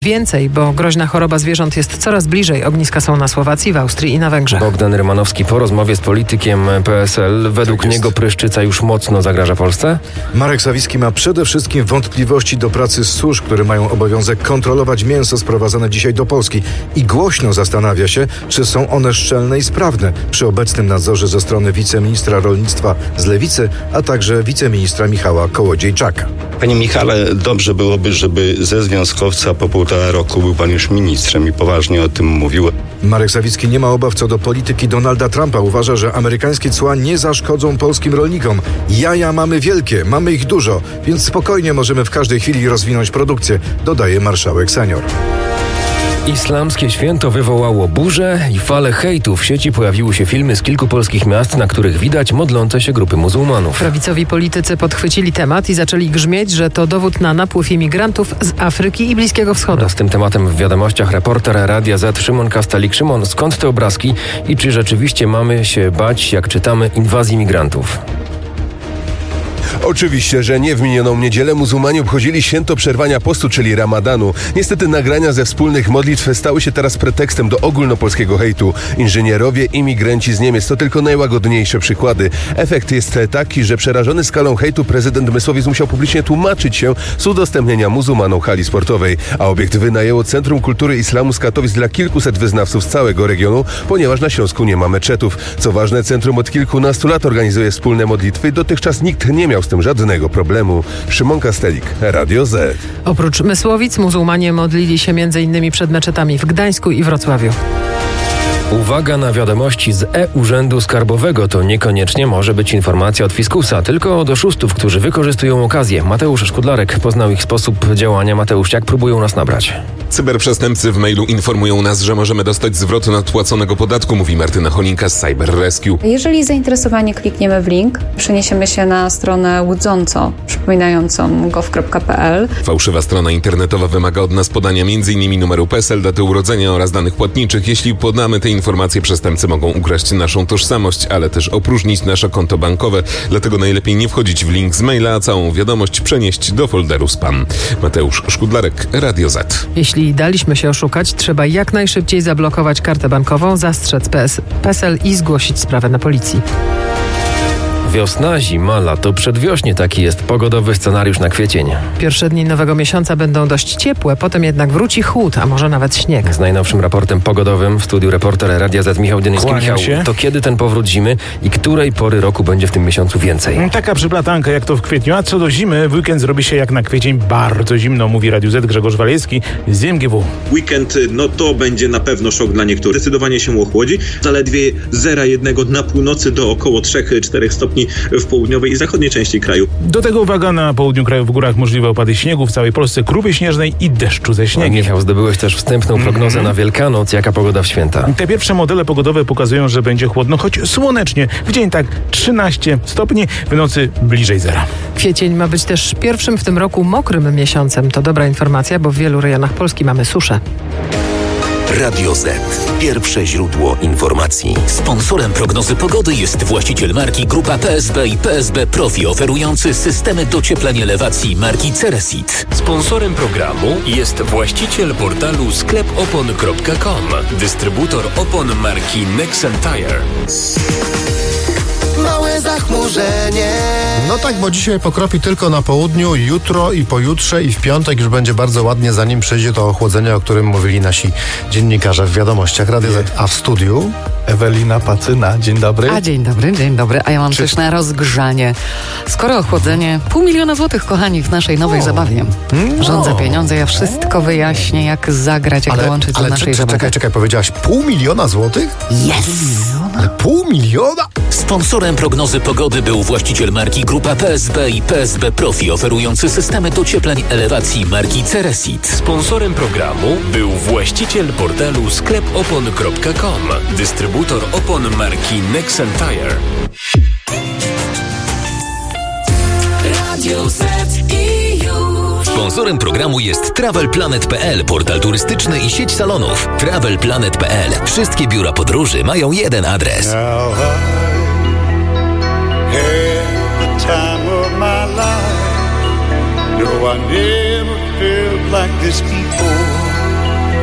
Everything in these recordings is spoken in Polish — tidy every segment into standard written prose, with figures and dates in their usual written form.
Więcej, bo groźna choroba zwierząt jest coraz bliżej. Ogniska są na Słowacji, w Austrii i na Węgrzech. Bogdan Rymanowski po rozmowie z politykiem PSL. Według niego pryszczyca już mocno zagraża Polsce? Marek Sawicki ma przede wszystkim wątpliwości do pracy służb, które mają obowiązek kontrolować mięso sprowadzane dzisiaj do Polski. I głośno zastanawia się, czy są one szczelne i sprawne przy obecnym nadzorze ze strony wiceministra rolnictwa z Lewicy, a także wiceministra Michała Kołodziejczaka. Panie Michale, dobrze byłoby, żeby ze związkowca po 1,5 roku był pan już ministrem i poważnie o tym mówił. Marek Sawicki nie ma obaw co do polityki Donalda Trumpa. Uważa, że amerykańskie cła nie zaszkodzą polskim rolnikom. Jaja mamy wielkie, mamy ich dużo, więc spokojnie możemy w każdej chwili rozwinąć produkcję, dodaje marszałek senior. Islamskie święto wywołało burzę i falę hejtu. W sieci pojawiły się filmy z kilku polskich miast, na których widać modlące się grupy muzułmanów. Prawicowi politycy podchwycili temat i zaczęli grzmieć, że to dowód na napływ imigrantów z Afryki i Bliskiego Wschodu. Z tym tematem w wiadomościach reporter Radia Z Szymon Kastalik. Szymon, skąd te obrazki i czy rzeczywiście mamy się bać, jak czytamy, inwazji migrantów? Oczywiście, że nie. W minioną niedzielę muzułmanie obchodzili święto przerwania postu, czyli Ramadanu. Niestety nagrania ze wspólnych modlitw stały się teraz pretekstem do ogólnopolskiego hejtu. Inżynierowie, imigranci z Niemiec to tylko najłagodniejsze przykłady. Efekt jest taki, że przerażony skalą hejtu prezydent Mysłowic musiał publicznie tłumaczyć się z udostępnienia muzułmanom hali sportowej, a obiekt wynajęło Centrum Kultury Islamu z Katowic dla kilkuset wyznawców z całego regionu, ponieważ na Śląsku nie ma meczetów. Co ważne, centrum od kilkunastu lat organizuje wspólne modlitwy i dotychczas nikt nie miał z tym żadnego problemu. Szymon Kastelik, Radio Z. Oprócz Mysłowic muzułmanie modlili się m.in. przed meczetami w Gdańsku i Wrocławiu. Uwaga na wiadomości z e-Urzędu Skarbowego. To niekoniecznie może być informacja od fiskusa, tylko od oszustów, którzy wykorzystują okazję. Mateusz Szkudlarek poznał ich sposób działania. Mateusz, jak próbują nas nabrać? Cyberprzestępcy w mailu informują nas, że możemy dostać zwrot nadpłaconego podatku, mówi Martyna Cholinka z Cyber Rescue. Jeżeli zainteresowani klikniemy w link, przeniesiemy się na stronę łudząco przypominającą gov.pl. Fałszywa strona internetowa wymaga od nas podania m.in. numeru PESEL, daty urodzenia oraz danych płatniczych. Jeśli podamy te informacje, przestępcy mogą ukraść naszą tożsamość, ale też opróżnić nasze konto bankowe. Dlatego najlepiej nie wchodzić w link z maila, a całą wiadomość przenieść do folderu spam. Mateusz Szkudlarek, Radio Z. Jeśli daliśmy się oszukać, trzeba jak najszybciej zablokować kartę bankową, zastrzec PESEL i zgłosić sprawę na policji. Wiosna, zima, lato, przedwiośnie. Taki jest pogodowy scenariusz na kwiecień. Pierwsze dni nowego miesiąca będą dość ciepłe, potem jednak wróci chłód, a może nawet śnieg. Z najnowszym raportem pogodowym w studiu reporter Radia Z Michał Dynyski. Michał, to kiedy ten powrót zimy i której pory roku będzie w tym miesiącu więcej? Taka przyplatanka jak to w kwietniu, a co do zimy, w weekend zrobi się jak na kwiecień bardzo zimno, mówi Radiu Z Grzegorz Walewski z MGW. Weekend, to będzie na pewno szok dla niektórych. Zdecydowanie się ochłodzi. Zaledwie 0,1 na północy do około 3-4 stopni w południowej i zachodniej części kraju. Do tego uwaga, na południu kraju w górach możliwe opady śniegu, w całej Polsce krupy śnieżnej i deszczu ze śniegiem. Michał, zdobyłeś też wstępną prognozę na Wielkanoc. Jaka pogoda w święta? Te pierwsze modele pogodowe pokazują, że będzie chłodno, choć słonecznie. W dzień tak 13 stopni, w nocy bliżej zera. Kwiecień ma być też pierwszym w tym roku mokrym miesiącem. To dobra informacja, bo w wielu rejonach Polski mamy suszę. Radio Z. Pierwsze źródło informacji. Sponsorem prognozy pogody jest właściciel marki Grupa PSB i PSB Profi, oferujący systemy docieplenia elewacji marki Ceresit. Sponsorem programu jest właściciel portalu sklepopon.com, dystrybutor opon marki Nexen Tire. Małe zachmurzenie. No tak, bo dzisiaj pokropi tylko na południu, jutro i pojutrze i w piątek już będzie bardzo ładnie, zanim przyjdzie to ochłodzenie, o którym mówili nasi dziennikarze w wiadomościach Radio Z. A w studiu Ewelina Pacyna. Dzień dobry. Dzień dobry. A ja mam coś na rozgrzanie. Skoro ochłodzenie, 500 000 złotych, kochani, w naszej nowej zabawie. Rządzę pieniądze, ja wszystko wyjaśnię, jak zagrać, jak dołączyć do naszej zabawy. Czekaj, powiedziałaś 500 000 złotych? Yes! Ale 500 000? Sponsorem prognozy pogody był właściciel marki Grupa PSB i PSB Profi, oferujący systemy dociepleń elewacji marki Ceresit. Sponsorem programu był właściciel portalu sklepopon.com, dystrybutor opon marki Nexen Tire. Radio Z i już. Sponsorem programu jest TravelPlanet.pl, portal turystyczny i sieć salonów. TravelPlanet.pl. Wszystkie biura podróży mają jeden adres. Time of my life. No, I never felt like this before.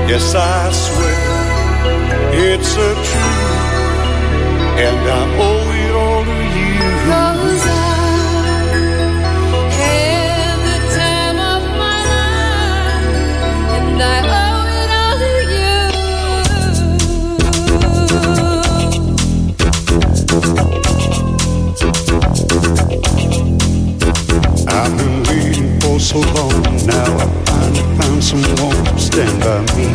Yes, I swear it's a truth, and I owe it all to you. 'Cause I had the time of my life, and I owe it all to you. I've been waiting for so long, now I finally found someone to stand by me.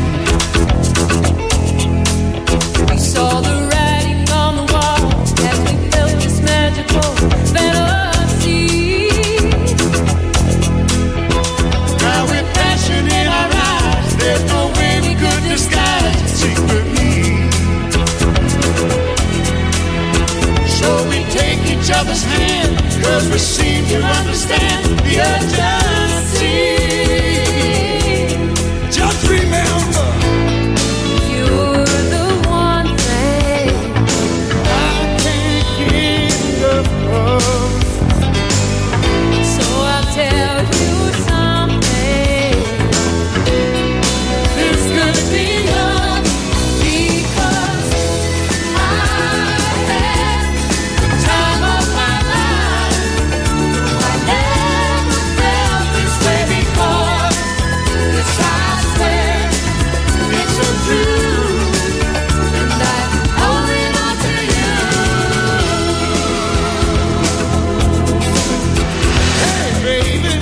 We saw the writing on the wall as we felt this magical fantasy. Now with passion in our eyes, there's no way we could disguise it secretly. So we take each other's hand, 'cause we seem to understand the urgency. Just remember, you're the one thing I can't get enough of. So I'll tell you something. This could be love, because I had the time of my life. I never felt this way before. Yes, I swear it's a truth, and I owe it all to you. Hey, baby.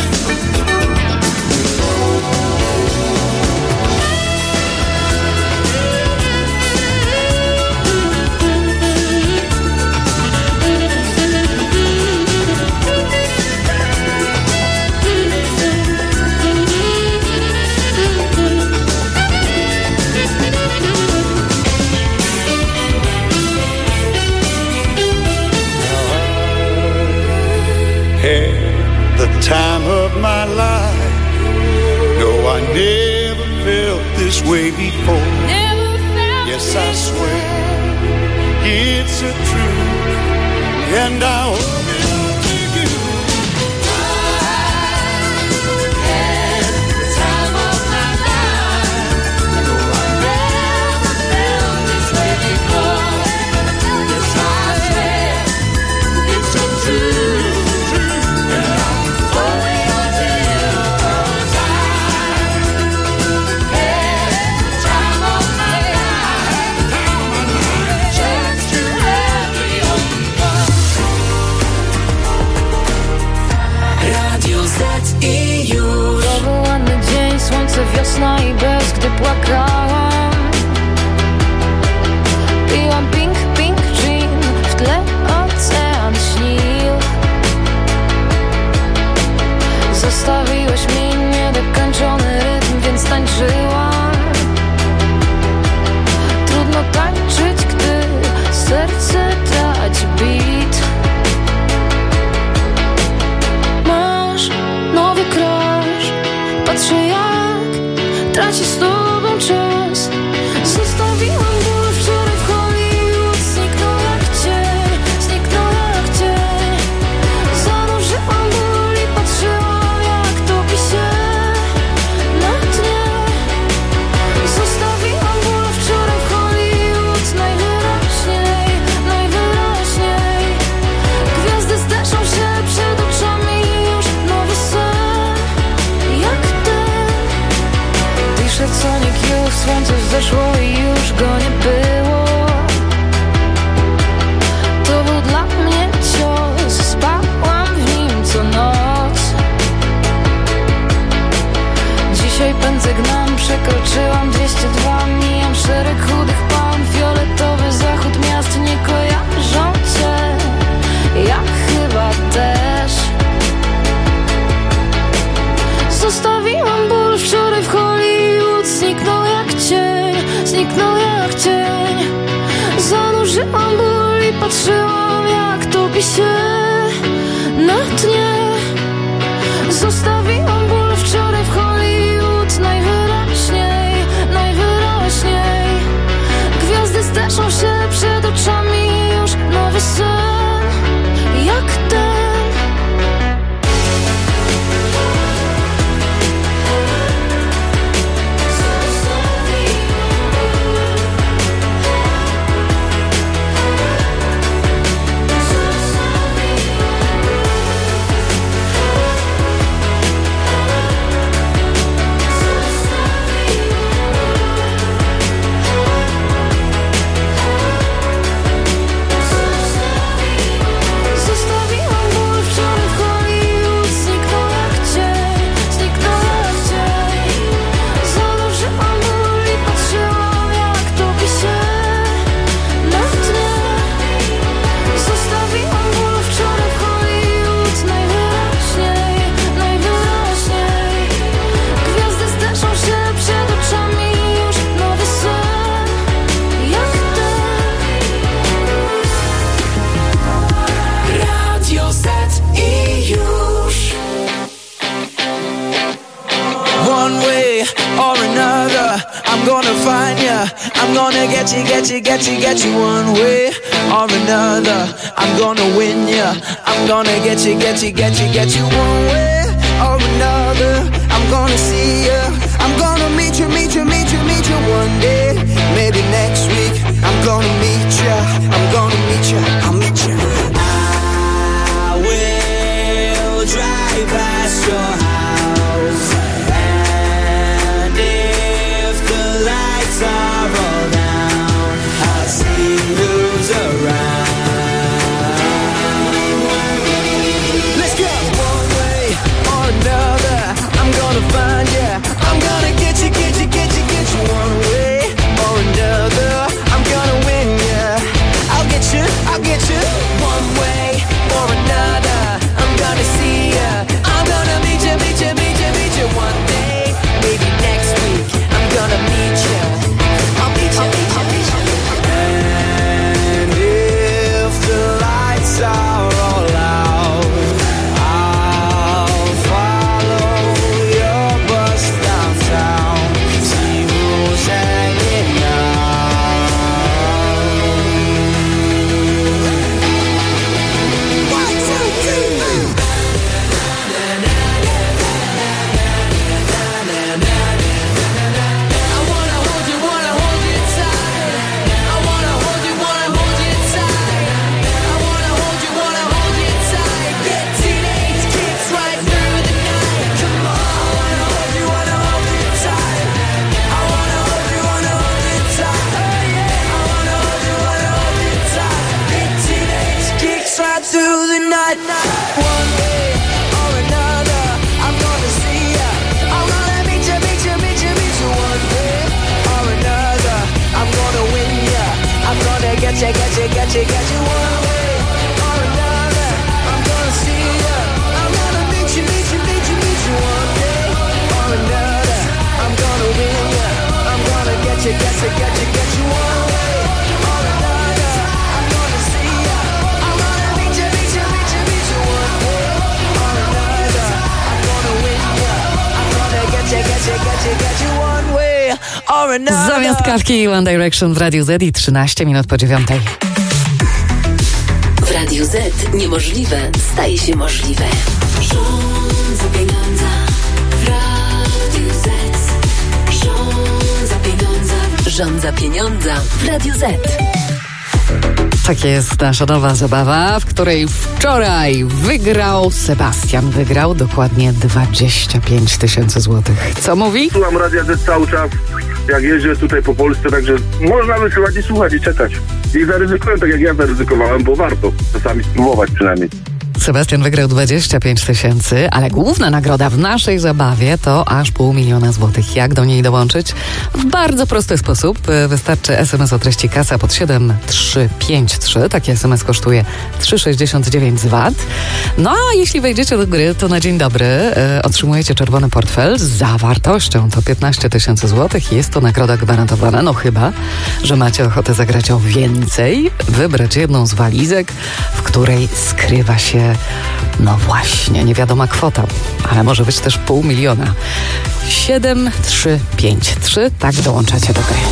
Had the time of my life. No, I never felt this way before. Yes, I swear it's a truth, and I owe it all to you. Had the time of my life. No, I never felt this way before. Yes, I swear it's a truth. Wiosna i bez, gdy płakałam, piłam pink, pink gin, w tle ocean śnił. Zostawiłeś mi niedokończony rytm, więc tańczyłam. Trudno tańczyć, gdy serce traci beat. Masz nowy crush, patrzę jak traci z tobą czas. Zostawiłam ból wczoraj w Hollywood. Zniknął jak cień, zniknął jak cień. Zanurzyłam ból i patrzyłam jak topi się na dnie. Zostawiłam ból wczoraj w Hollywood. Najwyraźniej, najwyraźniej. Gwiazdy zderzą się przed oczami, już nowy sen jak ten. Piszę Sonic już, słońce wzeszło i już go nie było. To był dla mnie cios, spałam w nim co noc. Dzisiaj pędzę gnam, przekroczyłam 202. Mijam szereg chudych palm, fioletowy zachód miast nie kojarzą cię. Ja chyba też. Zostawiłam ból wczoraj w Hollywood. Zniknął jak cień, zniknął jak cień. Zanurzyłam ból i patrzyłam jak topi się na dnie. Zostawiłam ból wczoraj w Hollywood. Najwyraźniej, najwyraźniej. Gwiazdy zderzą się przed oczami, już nowy sen jak ten. another. I'm gonna find ya. I'm gonna get you, get you, get you, get you one way or another. I'm gonna win ya. I'm gonna get you, get you, get you, get you one way or another. I'm gonna see ya. I'm gonna meet you, meet you, meet you, meet you one day. Maybe next week. I'm gonna meet ya. I'm gonna meet ya. I'll meet ya. I will drive past your house, and if the lights are all down, I'll see who's around. Let's go. One way or another, I'm gonna find ya. I'm gonna get you, get you, get you, get you one way or another. I'm gonna win ya. I'll get you, I'll get you one way or another. I'm gonna see ya. I'm gonna meet you, meet you, meet you, meet you one day. Maybe next week. I'm gonna meet ya. I'll meet ya, meet ya, meet ya. And if the lights are all out, I'll follow your bus downtown. See who's hanging out. 1, 2, 3. I wanna hold you tight. I wanna hold you tight. I wanna hold you tight. Get teenage kicks right through the night. Come on. I wanna hold you tight. I wanna hold you tight. I wanna hold you tight. Get teenage kicks right through the night. One way or another, I'm gonna see ya. I'm gonna meet you, meet you, meet you, meet you one way or another. I'm gonna win ya. I'm gonna get you, get you, get you, get you one way or another. I'm gonna see ya. I'm gonna meet you, meet you, meet you, meet you one day or another. I'm gonna win ya. I'm gonna get you, get you, get you, get you one way or another. I'm gonna see ya. I'm gonna meet you, meet you, meet you, meet you one way or another. I'm gonna win ya. I'm gonna get you, get you, get you, get you one way or another. Zamiast kawki One Direction w Radiu Z i 13 minut po 9. W Radiu Z niemożliwe staje się możliwe. Rząd za pieniądze w Radiu Z. Rząd za pieniądze. Rząd za pieniądze w Radiu Z. Tak jest nasza nowa zabawa, w której wczoraj wygrał Sebastian. Wygrał dokładnie 25 tysięcy złotych. Co mówi? Słucham Radia Z cały czas, jak jeżdżę tutaj po Polsce, także można wysyłać i słuchać i czekać. I zaryzykuję tak jak ja zaryzykowałem, bo warto czasami spróbować przynajmniej. Sebastian wygrał 25 tysięcy, ale główna nagroda w naszej zabawie to aż 500 000 złotych. Jak do niej dołączyć? W bardzo prosty sposób. Wystarczy SMS o treści kasa pod 7353. Taki SMS kosztuje 3,69 z VAT. No a jeśli wejdziecie do gry, to na dzień dobry otrzymujecie czerwony portfel z zawartością to 15 tysięcy złotych. Jest to nagroda gwarantowana, no chyba, że macie ochotę zagrać o więcej, wybrać jedną z walizek, w której skrywa się no właśnie, niewiadoma kwota, ale może być też 500 000. 7353, tak dołączacie do gry.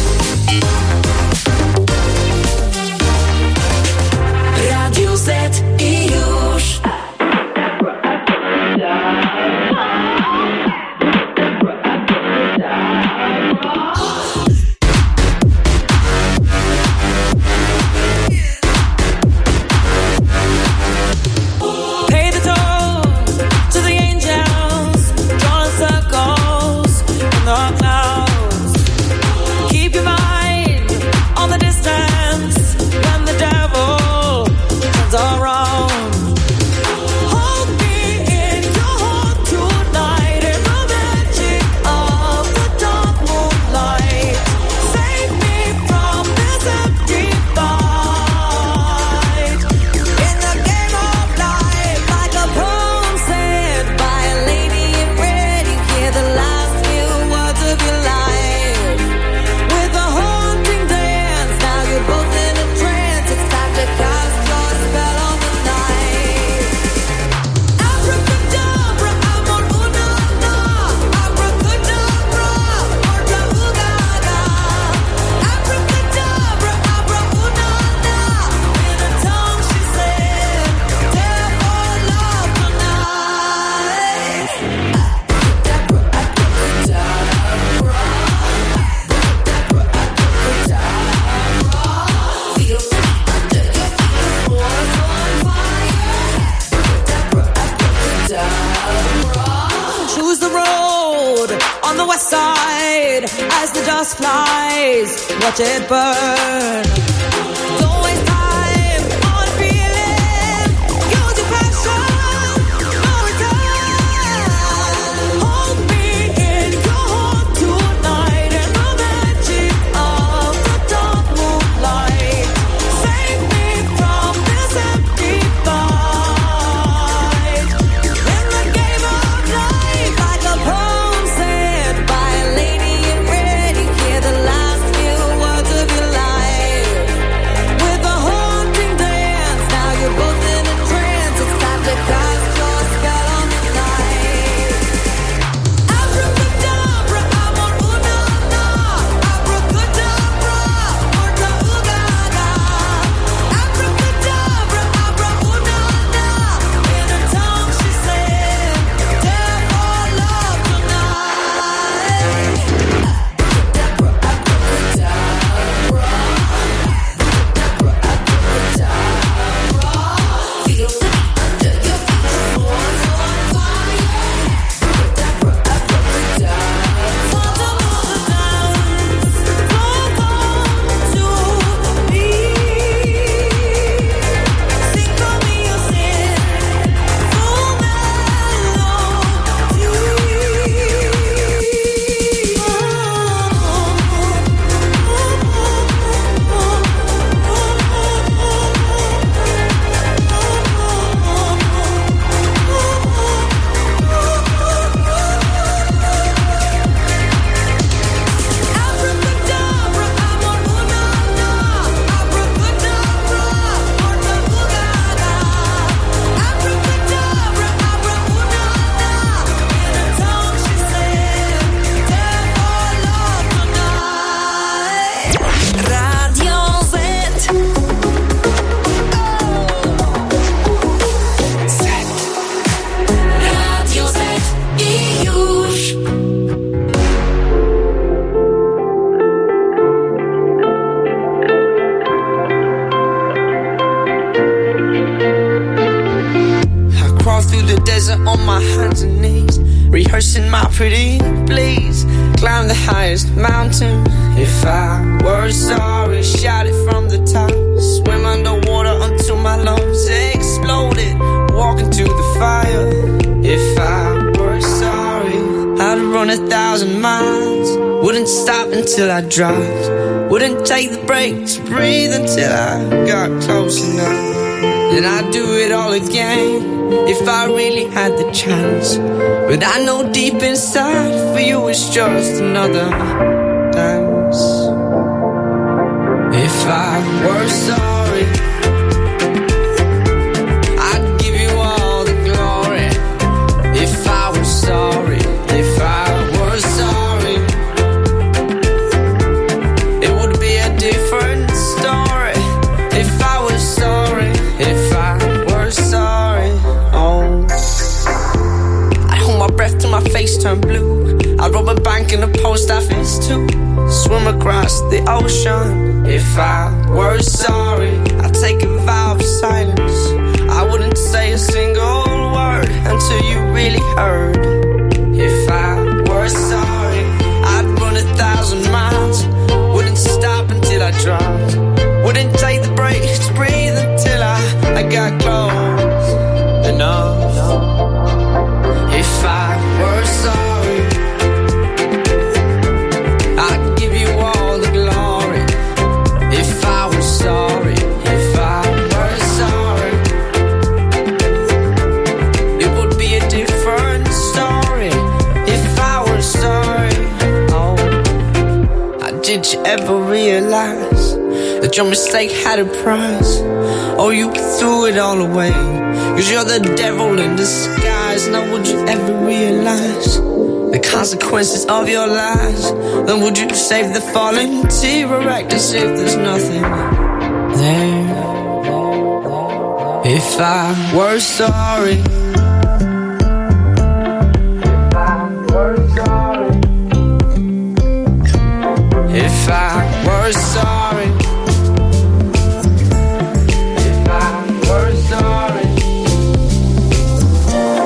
Radio Z i już. Of your life. as the dust flies, watch it burn. Don't waste time on feeling, use your passion, no return. Hold me in your heart tonight in the magic of the dark moonlight. Save me from this empty fight. In the game of life, like a poem said by a lady in red, you hear the last few words of your life. With a haunting dance, now you're both in a trance. It's time to cast your spell on the night. Abracadabra, I'm on ooh-na-na. Abracadabra, ooh-na-ooh-ga-ga. Abracadabra, abra-ooh-na-na. In her tongue she said, "Dare for love tonight." Radio Z. Radio Z i już. I crawl through the desert on my hands and knees, rehearsing my pretty please. Climb the highest mountain. If I were sorry, shout it from the top. Swim underwater until my lungs exploded. Walk into the fire. If I were sorry, I'd run 1,000 miles. Wouldn't stop until I dropped. Wouldn't take the break to breathe until I got close enough. Then I'd do it all again if I really had the chance. But I know deep inside for you it's just another dance. If I were sorry, I'd give you all the glory. If I were sorry, if I were sorry, it would be a different story. If I was sorry, if I were sorry, oh, I'd hold my breath till my face turned blue. I'd rob a bank in a post office too. Swim across the ocean. If I were sorry, I'd take a vow of silence. I wouldn't say a single word until you really heard. If I were sorry, I'd run 1,000 miles. Wouldn't stop until I dropped. Wouldn't take the break to breathe until I got close enough. If I were sorry, I'd give you all the glory. If I was sorry, if I were sorry, it would be a different story. If I were sorry, oh, did you ever realize that your mistake had a price? Oh, you threw it all away, 'cause you're the devil in disguise. Now would you ever realize the consequences of your lies? Then would you save the falling T-Rex as if there's nothing there? If I were sorry, if I were sorry, if I were sorry,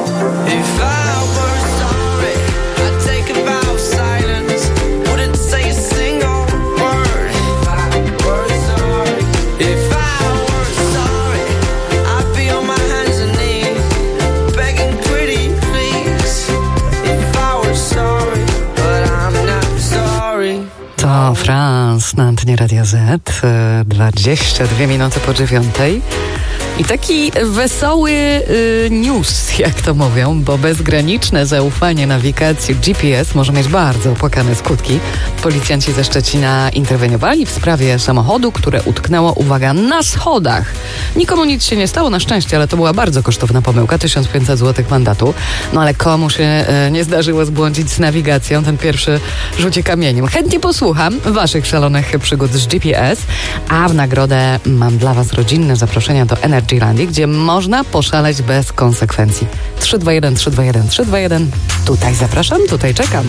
if I were sorry, I'd take a vow of silence. Wouldn't say a To France na antenie Radia Z, 22 minuty po 9:00. I taki wesoły news, jak to mówią, bo bezgraniczne zaufanie nawigacji GPS może mieć bardzo opłakane skutki. Policjanci ze Szczecina interweniowali w sprawie samochodu, które utknęło, uwaga, na schodach. Nikomu nic się nie stało na szczęście, ale to była bardzo kosztowna pomyłka, 1500 zł mandatu. No ale komu się nie zdarzyło zbłądzić z nawigacją, ten pierwszy rzuci kamieniem. Chętnie posłucham waszych szalonych przygód z GPS, a w nagrodę mam dla was rodzinne zaproszenia do Energylandii, gdzie można poszaleć bez konsekwencji. 321 321 321. Tutaj zapraszam, tutaj czekam.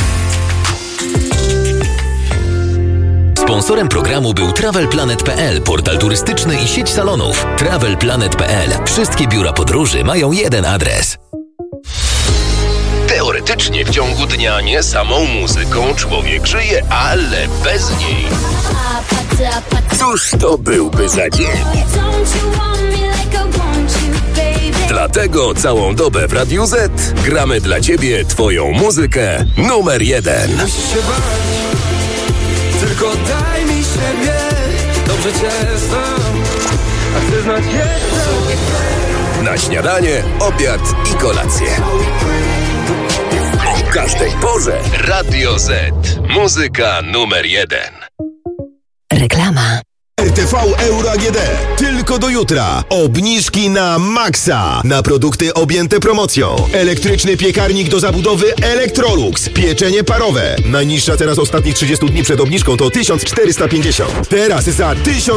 Sponsorem programu był TravelPlanet.pl, portal turystyczny i sieć salonów. TravelPlanet.pl. Wszystkie biura podróży mają jeden adres. Teoretycznie w ciągu dnia nie samą muzyką człowiek żyje, ale bez niej. Cóż to byłby za dzień? Dlatego całą dobę w Radiu Z gramy dla Ciebie Twoją muzykę numer 1. Musisz się bać, tylko daj mi siebie. Dobrze Cię znam, a chcę znać jedno. Na śniadanie, obiad i kolację. O każdej porze Radio Z. Muzyka numer 1. Reklama. RTV Euro AGD. Tylko do jutra. Obniżki na maksa. Na produkty objęte promocją. Elektryczny piekarnik do zabudowy Electrolux. Pieczenie parowe. Najniższa teraz ostatnich 30 dni przed obniżką to 1450. Teraz za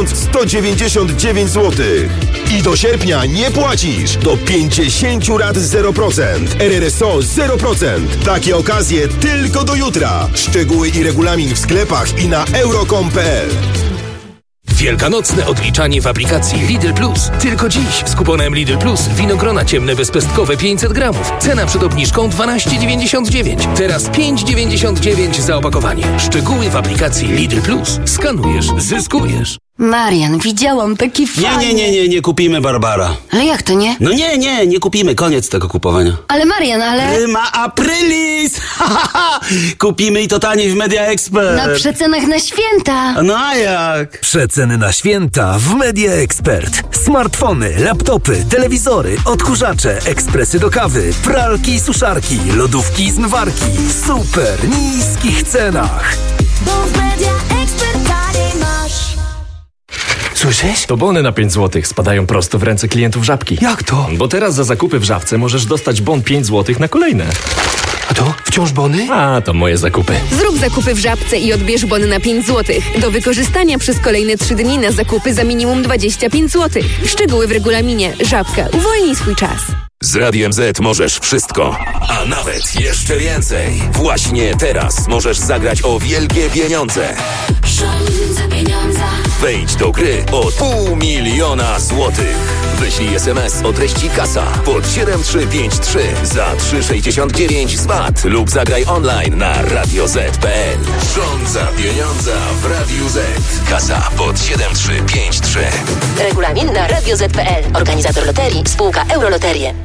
1199 zł. I do sierpnia nie płacisz. Do 50 rat 0%. RRSO 0%. Takie okazje tylko do jutra. Szczegóły i regulamin w sklepach i na euro.com.pl. Wielkanocne odliczanie w aplikacji Lidl Plus. Tylko dziś z kuponem Lidl Plus winogrona ciemne bezpestkowe 500 gramów. Cena przed obniżką 12,99. Teraz 5,99 za opakowanie. Szczegóły w aplikacji Lidl Plus. Skanujesz, zyskujesz. Marian, widziałam taki fajny... Nie kupimy, Barbara. Ale jak to nie? No nie kupimy, koniec tego kupowania. Ale Marian, ale... Prima aprilis! Kupimy i to taniej w Media Expert. Na przecenach na święta. No a jak? Przeceny na święta w Media Expert. Smartfony, laptopy, telewizory, odkurzacze, ekspresy do kawy, pralki i suszarki, lodówki i zmywarki w super niskich cenach. Bo w Media Expert taniej masz. Słyszysz? To bony na 5 zł spadają prosto w ręce klientów Żabki. Jak to? Bo teraz za zakupy w Żabce możesz dostać bon 5 zł na kolejne. A to? Wciąż bony? A, to moje zakupy. Zrób zakupy w Żabce i odbierz bony na 5 zł. Do wykorzystania przez kolejne 3 dni na zakupy za minimum 25 zł. Szczegóły w regulaminie. Żabka. Uwolnij swój czas. Z Radiem Z możesz wszystko, a nawet jeszcze więcej. Właśnie teraz możesz zagrać o wielkie pieniądze. Rządzę pieniądza. Wejdź do gry od 500 000 złotych. Wyślij SMS o treści kasa pod 7353 za 3,69 z VAT lub zagraj online na radioz.pl. Rządza pieniądza w Radiu Z. Kasa pod 7353. Regulamin na radioz.pl. Organizator loterii, spółka Euroloterie.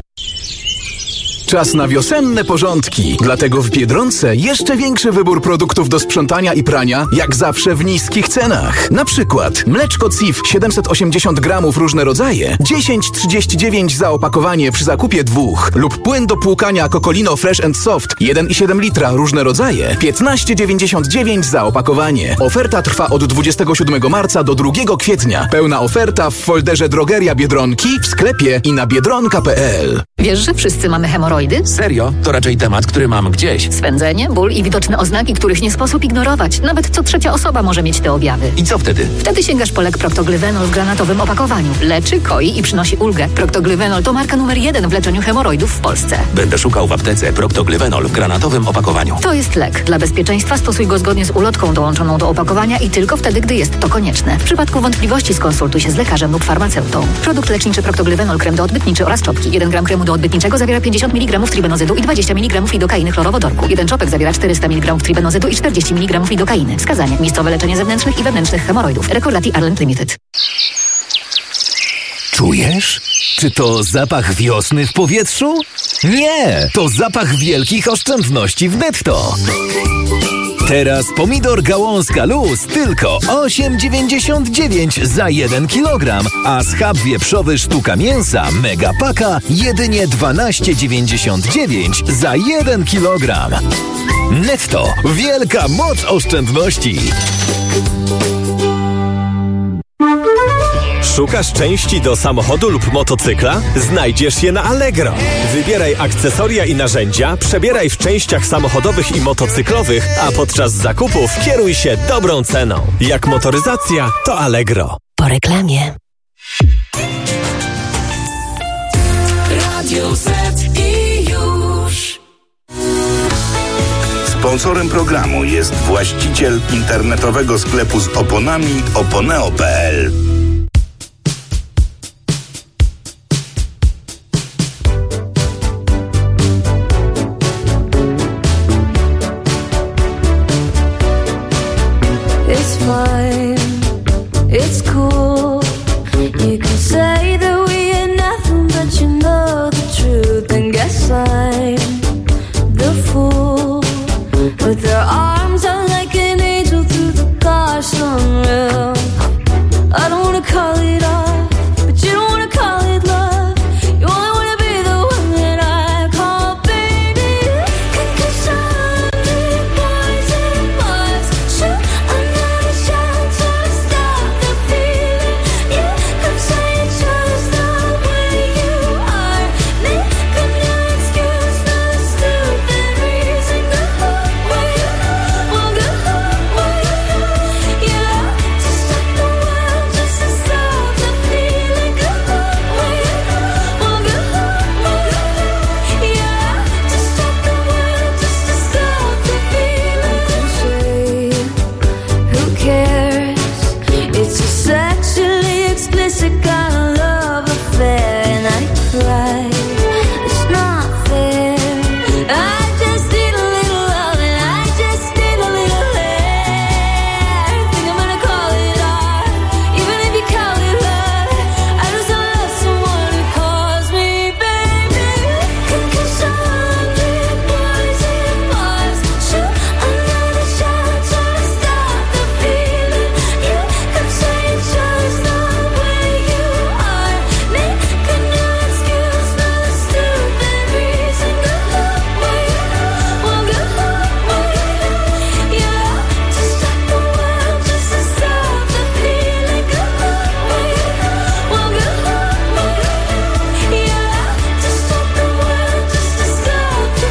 Czas na wiosenne porządki. Dlatego w Biedronce jeszcze większy wybór produktów do sprzątania i prania, jak zawsze w niskich cenach. Na przykład mleczko CIF 780 gramów różne rodzaje, 10,39 za opakowanie przy zakupie 2. Lub płyn do płukania Cocolino Fresh and Soft 1,7 litra różne rodzaje, 15,99 za opakowanie. Oferta trwa od 27 marca do 2 kwietnia. Pełna oferta w folderze Drogeria Biedronki, w sklepie i na biedronka.pl. Wiesz, że wszyscy mamy hemoroidy? Serio? To raczej temat, który mam gdzieś. Swędzenie, ból i widoczne oznaki, których nie sposób ignorować. Nawet co trzecia osoba może mieć te objawy. I co wtedy? Wtedy sięgasz po lek Proctoglyvenol w granatowym opakowaniu. Leczy, koi i przynosi ulgę. Proctoglyvenol to marka numer 1 w leczeniu hemoroidów w Polsce. Będę szukał w aptece Proctoglyvenol w granatowym opakowaniu. To jest lek. Dla bezpieczeństwa stosuj go zgodnie z ulotką dołączoną do opakowania i tylko wtedy, gdy jest to konieczne. W przypadku wątpliwości skonsultuj się z lekarzem lub farmaceutą. Produkt leczniczy Proctoglyvenol, krem doodbytniczy oraz czopki. 1 gram kremu doodbytniczego zawiera 50 mg tribenozydu i 20 mg lidokainy chlorowodorku. 1 czopek zawiera 400 mg tribenozydu i 40 mg lidokainy. Wskazanie: miejscowe leczenie zewnętrznych i wewnętrznych hemoroidów. Recordati Ireland Limited. Czujesz? Czy to zapach wiosny w powietrzu? Nie! To zapach wielkich oszczędności w netto. Teraz pomidor gałązka luz tylko 8,99 za 1 kg, a schab wieprzowy sztuka mięsa mega paka jedynie 12,99 za 1 kg. Netto. Wielka moc oszczędności. Szukasz części do samochodu lub motocykla? Znajdziesz je na Allegro. Wybieraj akcesoria i narzędzia, przebieraj w częściach samochodowych i motocyklowych, a podczas zakupów kieruj się dobrą ceną. Jak motoryzacja, to Allegro. Po reklamie. Radio Z i już. Sponsorem programu jest właściciel internetowego sklepu z oponami oponeo.pl. It's fine, it's cool. You can say that we ain't nothing, but you know the truth. And guess I'm the fool. With their arms out like an angel through the gosh unreal. I don't wanna call it off, but you don't wanna call it love. You only wanna be the one that I call baby. Cause I'm boys and boys. Shoot another shot to stop the feeling. Yeah, come say you chose the way you are. Making no excuse, no stupid reason. Go where you will go, where you yeah, to stop the world, just to stop the feeling. Go where you will go, yeah, to stop the world, just to stop the feeling. Who cares? It's a sexually explicit kind of love affair, and I cry. It's not fair. I just need a little love, and I just need a little hair. Think I'm gonna call it art, even if you call it love. I just love someone who calls me baby. Cause I'm boys and boys. Shoot another shot to stop the feeling. You come say you chose the way you are. Making no excuse, no stupid reason. Go where you will go, yeah, to stop the world, just to stop the feeling. Go where you will go, yeah, to stop the world, just to stop the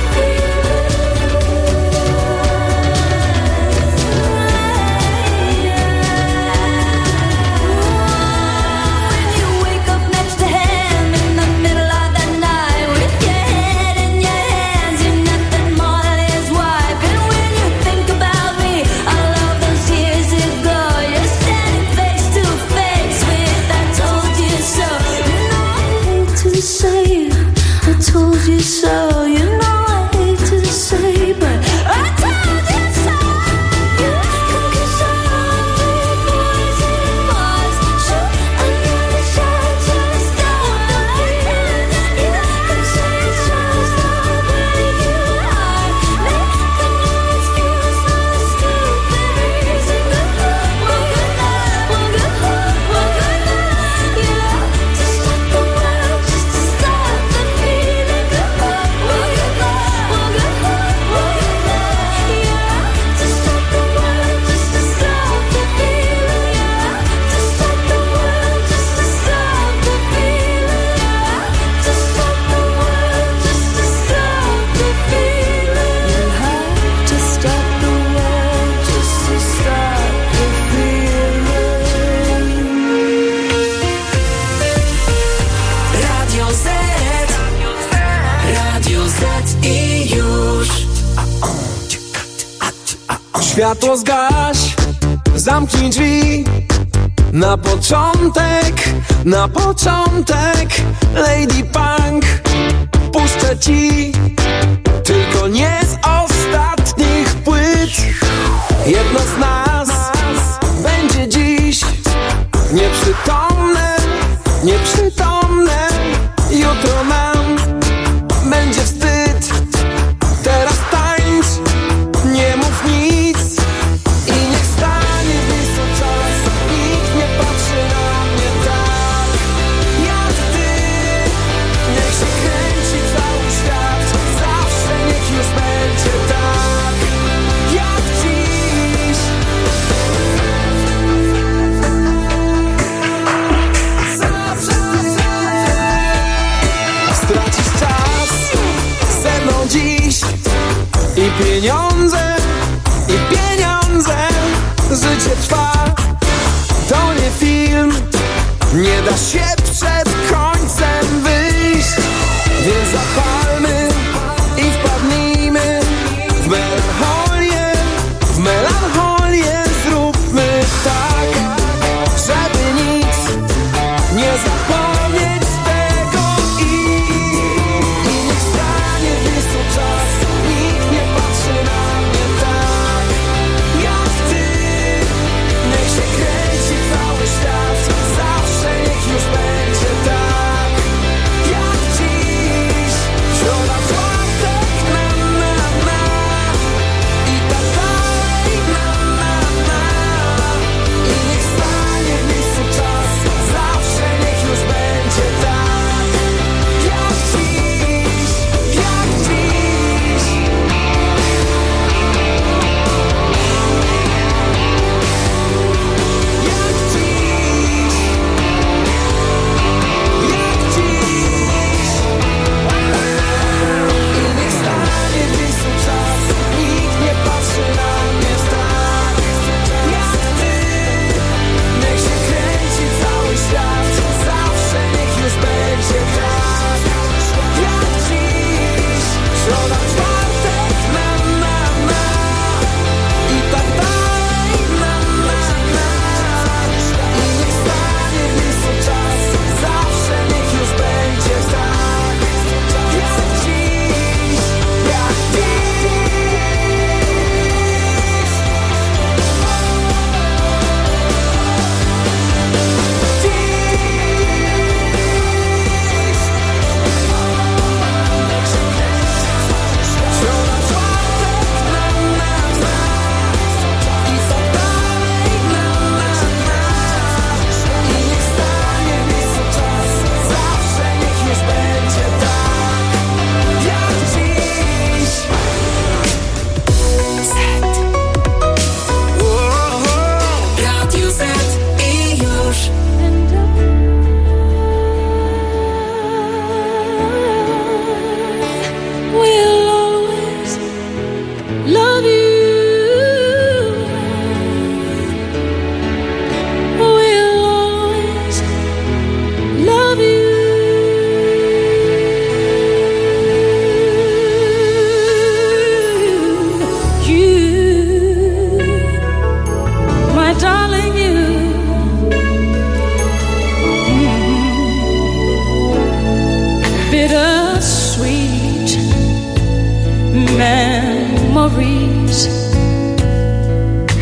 When you wake up next to him in the middle of the night with your head in your hands, you're nothing more than his wife. And when you think about me, all of those years ago, you're standing face to face with I told you so. You know I hate to say I told you so. You know I hate to say, but I told you so. Cause I'm boys and boys. Shoot another shot to stop the feeling. You can say you chose the way you are. Making no excuse, no stupid reason. Go yeah, to stop the world, just to stop the feeling. Go Światło zgaś, zamknij drzwi. Na początek Lady Punk puszczę ci, tylko nie z ostatnich płyt. Jedno z nas będzie dziś nieprzytomne. Jutro nam będzie wstyd. Teraz tańcz, nie mów nic.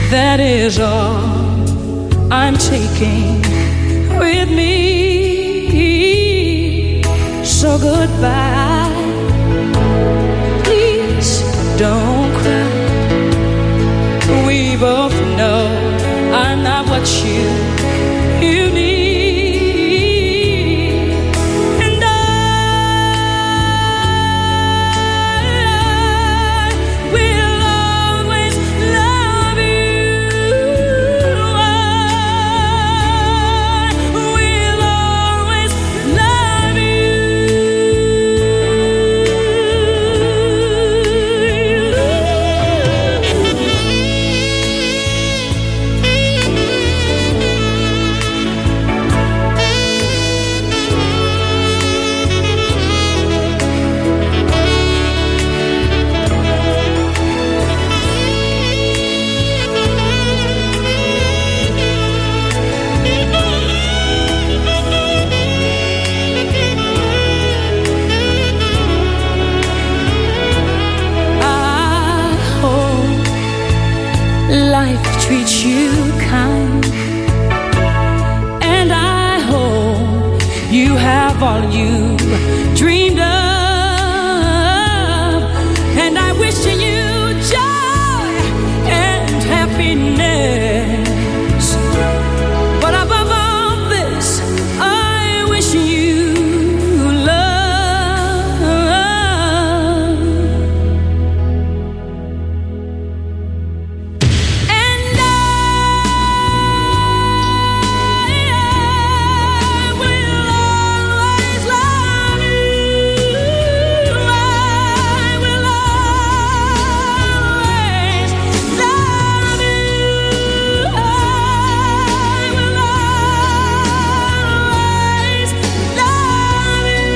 That is all I'm taking with me. So goodbye. Please don't cry. We both know I'm not what you need. And I will always love you. I will always love life treats you kind, and I hope you have all you dreamed of, and I wish you joy and happiness, but above all this I wish you love. And I will always love you. I will always love you. I will always love you.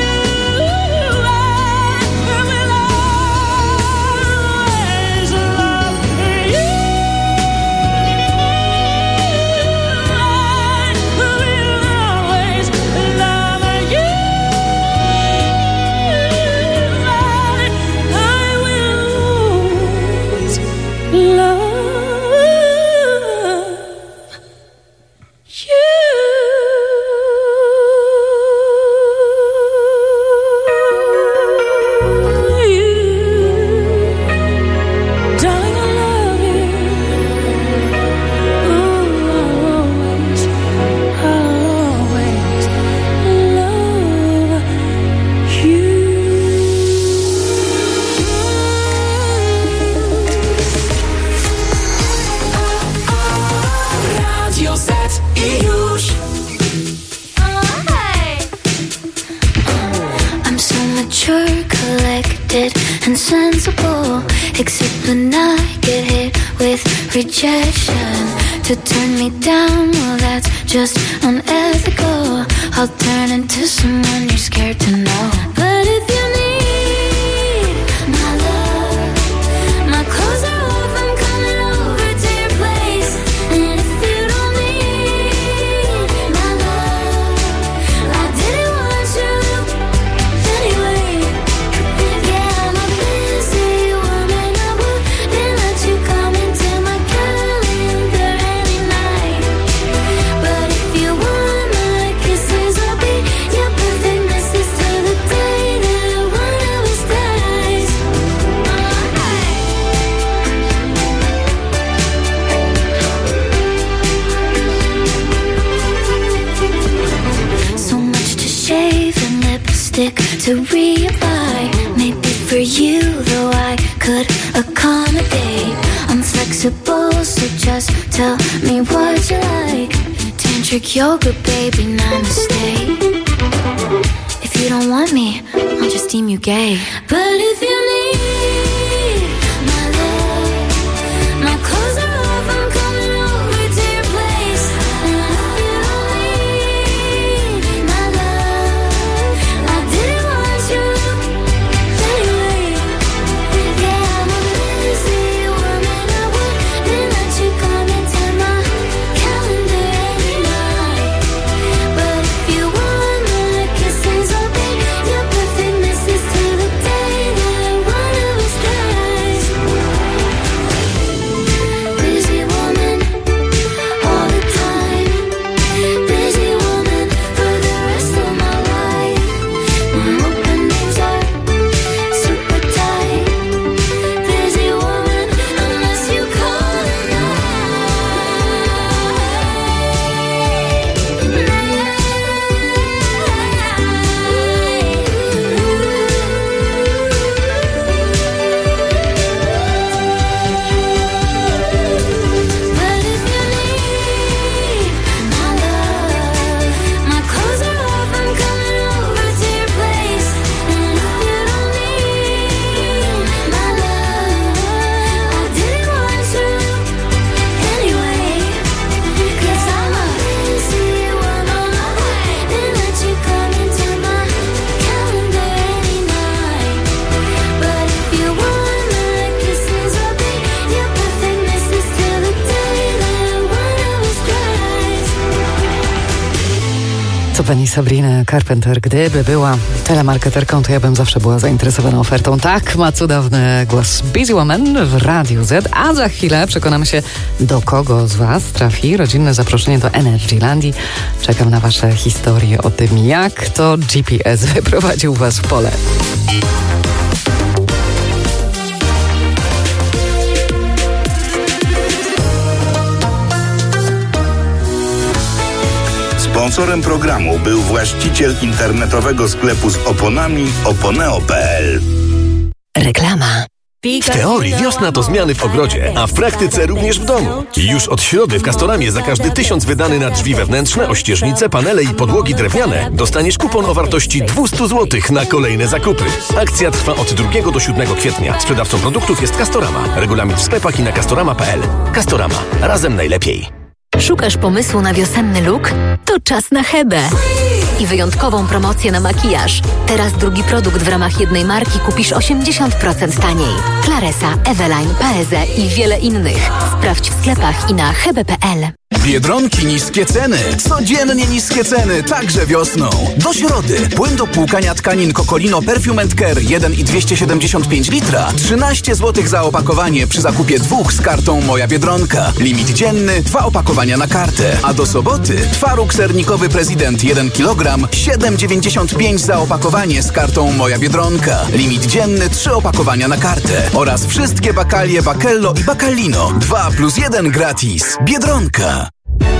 Radio Z i już. I'm so mature, collected, and sensible. Except when I get hit with rejection. To turn me down, well that's just unethical. I'll turn into someone you're scared to know. But if you need my love, my clothes are off, I'm coming over to your place. And if you don't need my love, I didn't want you anyway. Yeah, I'm a busy woman, I wouldn't let you come into my calendar any night. But if you want my kisses, I'll be your perfect missus till the day that one of us dies. So much to shave and lipstick to reapply. Maybe for you, though I could accommodate. I'm flexible, so just tell me what you like. Tantric yoga, baby, namaste. If you don't want me, I'll just deem you gay. But if you need my love, my clothes are off, I'm coming over to your place. And if you don't need my love, I didn't want you anyway. Yeah, I'm a busy woman, I wouldn't let you come into my calendar any night. But if you want my kisses, I'll be your perfect missus till the day that Co pani Sabrina Carpenter, gdyby była telemarketerką, to ja bym zawsze była zainteresowana ofertą. Tak, ma cudowny głos Busy Woman w Radiu Z, a za chwilę przekonamy się, do kogo z was trafi rodzinne zaproszenie do Energylandii. Czekam na wasze historie o tym, jak to GPS wyprowadził was w pole. Sponsorem programu był właściciel internetowego sklepu z oponami oponeo.pl. Reklama. W teorii wiosna to zmiany w ogrodzie, a w praktyce również w domu. Już od środy w Castoramie za każdy 1000 wydany na drzwi wewnętrzne, ościeżnice, panele i podłogi drewniane dostaniesz kupon o wartości 200 zł na kolejne zakupy. Akcja trwa od 2 do 7 kwietnia. Sprzedawcą produktów jest Castorama. Regulamin w sklepach i na castorama.pl. Castorama. Razem najlepiej. Szukasz pomysłu na wiosenny look? To czas na Hebę. I wyjątkową promocję na makijaż. Teraz drugi produkt w ramach jednej marki kupisz 80% taniej. Claresa, Eveline, Paese i wiele innych. Sprawdź w sklepach i na hebe.pl. Biedronki niskie ceny. Codziennie niskie ceny, także wiosną. Do środy. Płyn do płukania tkanin Cocolino Perfume & Care 1,275 litra. 13 zł za opakowanie przy zakupie 2 z kartą Moja Biedronka. Limit dzienny, 2 opakowania na kartę. A do soboty twaróg sernikowy Prezydent 1 kg 7,95 za opakowanie z kartą Moja Biedronka. Limit dzienny, 3 opakowania na kartę. Oraz wszystkie bakalie Bakello i Bacalino. 2+1 gratis. Biedronka.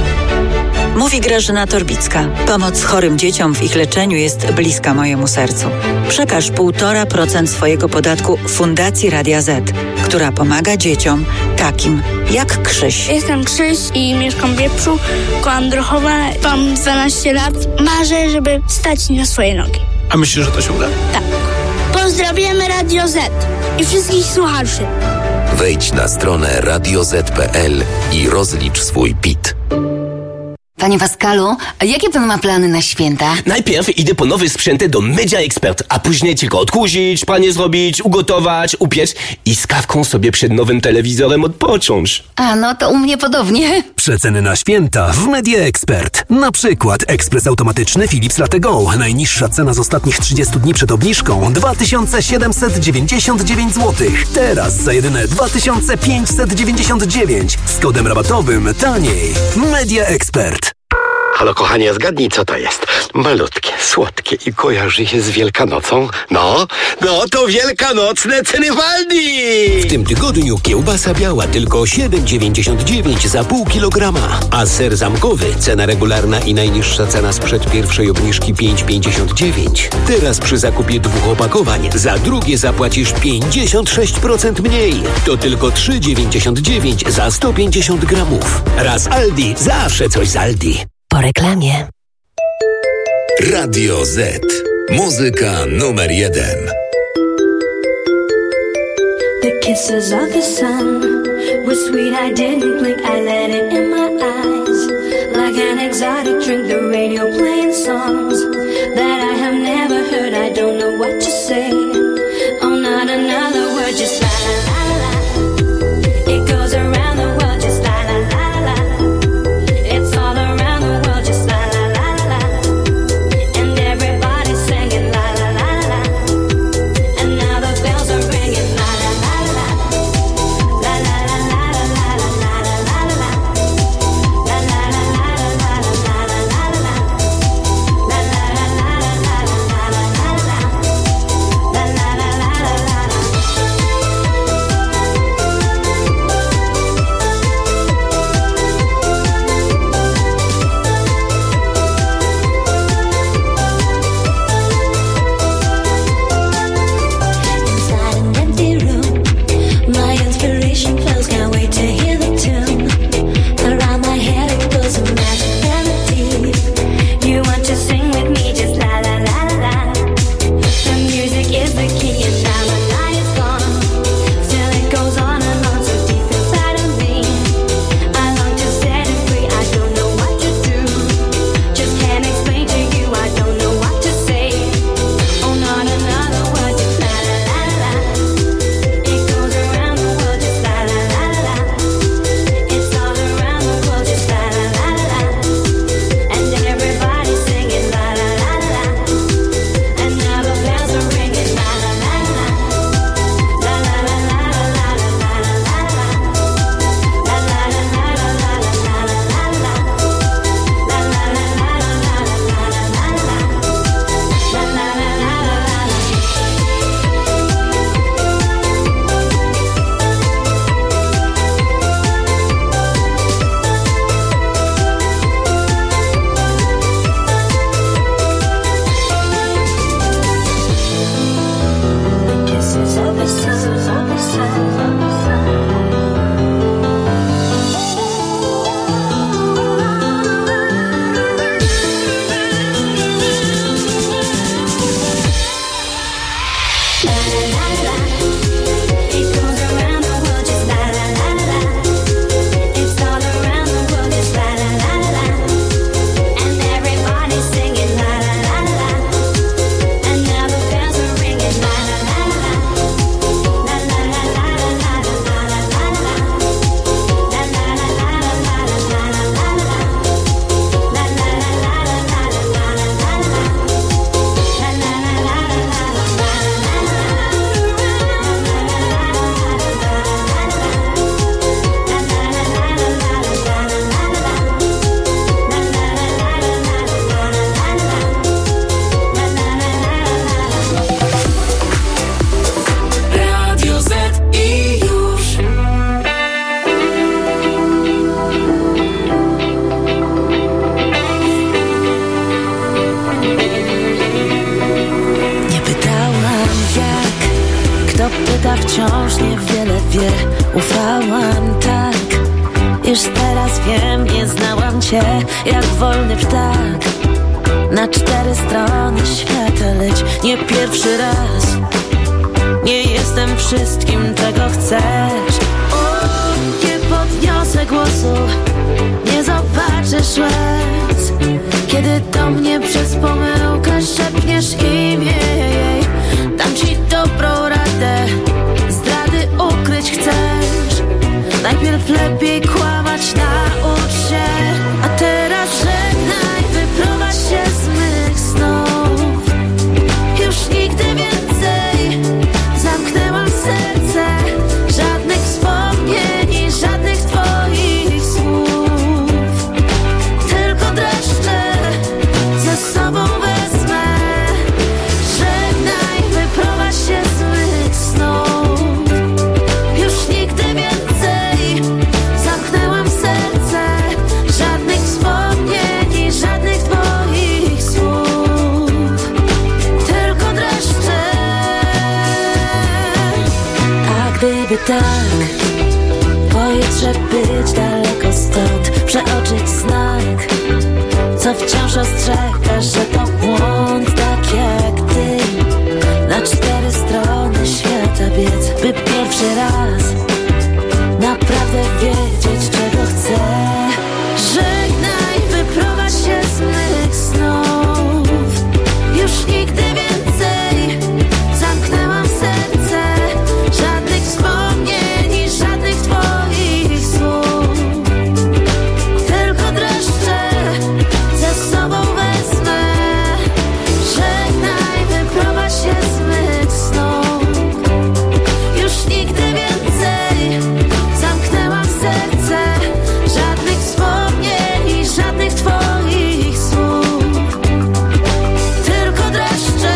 Mówi Grażyna Torbicka. Pomoc chorym dzieciom w ich leczeniu jest bliska mojemu sercu. Przekaż 1,5% swojego podatku Fundacji Radia Z, która pomaga dzieciom takim jak Krzyś. Jestem Krzyś i mieszkam w Wieprzu, koło Androchowa. Mam 12 lat. Marzę, żeby stać na swoje nogi. A myślisz, że to się uda? Tak. Pozdrawiamy Radio Z i wszystkich słuchaczy. Wejdź na stronę radioz.pl i rozlicz swój PIT. Panie Pascalu, a jakie pan ma plany na święta? Najpierw idę po nowe sprzęty do Media Expert, a później tylko odkurzyć, pranie zrobić, ugotować, upiec i z kawką sobie przed nowym telewizorem odpocząć. A no to u mnie podobnie. Przeceny na święta w Media Expert. Na przykład ekspres automatyczny Philips Latte Go. Najniższa cena z ostatnich 30 dni przed obniżką 2799 zł. Teraz za jedyne 2599 z kodem rabatowym taniej. Media Expert. Halo kochanie, zgadnij co to jest. Malutkie, słodkie i kojarzy się z Wielkanocą. No to wielkanocne ceny w Aldi! W tym tygodniu kiełbasa biała tylko 7,99 za pół kilograma, a ser zamkowy, cena regularna i najniższa cena sprzed pierwszej obniżki 5,59. Teraz przy zakupie 2 opakowań za drugie zapłacisz 56% mniej. To tylko 3,99 za 150 gramów. Raz Aldi, zawsze coś z Aldi. Po reklamie. Radio Z. Muzyka numer 1. The kisses of the sun were sweet, I didn't blink, I let it in my eyes. Like an exotic drink, the radio playing songs that I have never heard, I don't know what to say. Oh, not another word, just la la la la. It goes around the world, just la la la la. It's all around the world, just la la la la. And everybody's singing la la la la. And now the bells are ringing la la la la. La la la la la la la la la la la. La la la la la la la la la la. La la Już teraz wiem, nie znałam cię jak wolny ptak. Na 4 strony świata, lecz nie pierwszy raz. Nie jestem wszystkim, czego chcesz. Nie podniosę głosu, nie zobaczysz łez, kiedy do mnie przez pomyłkę szepniesz imię jej. Dam ci dobrą radę, zdrady ukryć chcesz. Najpierw lepiej kłamać, naucz się. A teraz żegnaj, wyprowadź się z mych snów. Już nigdy więcej zamknęłam serce. Żadnych wspomnień i żadnych twoich słów. Tylko dreszcze ze sobą wezmę. Żegnaj, wyprowadź się z mych snów. Już nigdy więcej zamknęłam serce. Żadnych wspomnień i żadnych twoich słów. Tylko dreszcze. A gdyby tak, pojutrze być daleko stąd, przeoczyć znak, co wciąż ostrzega, że to błąd, tak jak ty. Na 4 strony świata biec, by pierwszy raz naprawdę wiedzieć, czego chcę. Żegnaj, wyprowadź się z mych snów. Już nigdy więcej zamknęłam serce. Żadnych wspomnień i żadnych twoich słów. Tylko dreszcze ze sobą wezmę. Żegnaj, wyprowadź się z mych snów. Już nigdy więcej zamknęłam serce. Żadnych wspomnień i żadnych twoich słów. Tylko dreszcze.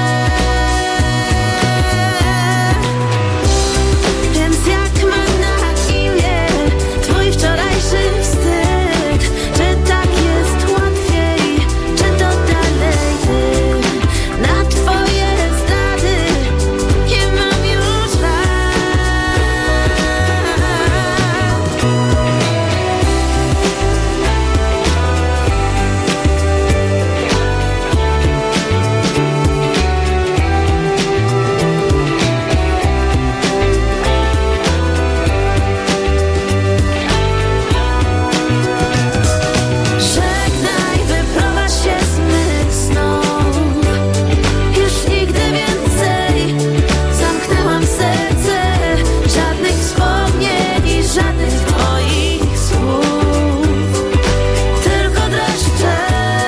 Więc jak ma na imię twój wczorajszy wstyd? Czy tak jest łatwiej, czy to dalej ty? Na twoje zdrady nie mam już lat. Żegnaj, wyprowadź się z mych snów. Już nigdy więcej zamknęłam serce. Żadnych wspomnień i żadnych twoich słów. Tylko dreszcze.